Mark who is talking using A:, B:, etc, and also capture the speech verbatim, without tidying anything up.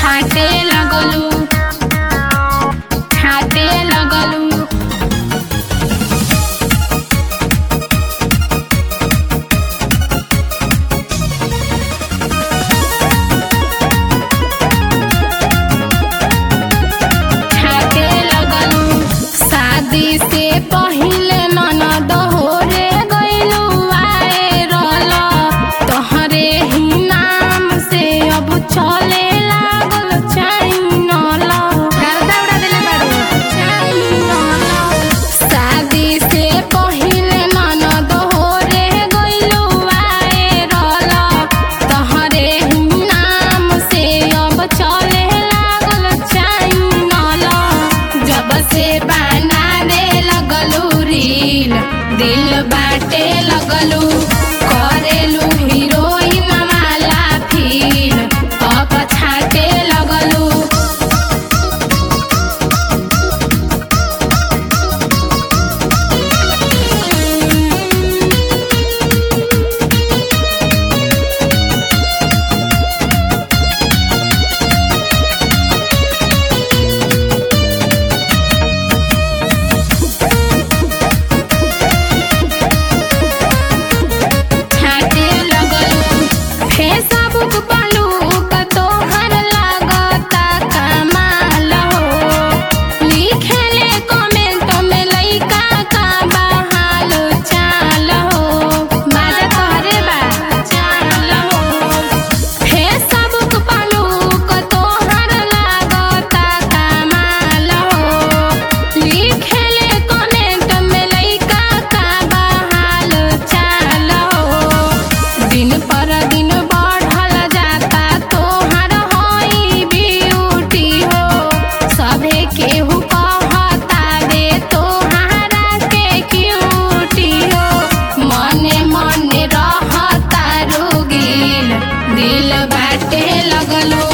A: छाटे लगलू छाटे लगलू छाटे लगलू शादी से पहिले ननद होरे गइलू आए रहल तोहरे ही नाम से अब चले लागल चाइनल गर्दा उड़ा देले बारू चाइनल शादी से पहिले ननद होरे गइलू आए रहल तोहरे ही नाम से अब चले लागल चाइनल जब से बनावे लगलू रील दिल बाटे लगलू करेलू हीरोइन वाला फील अब छाटे लगलू छाटे लगलू फेसबुक बालू तोहर लागता कमाल हो लिखेले कमेंट में लइका का बहाल चाल हो बाजा तोहरे बा चाल हो फेसबुक बालू तोहर लागता कमाल हो लिखेले कमेंट में लइका का बहाल चाल हो दिन पर दिन बढ़ल जाता तोहर होई ब्यूटी हो सभे केहू कहता रे तोहरा के क्यूटी हो मने मने रहता रुगिल दिल बाटे लगलो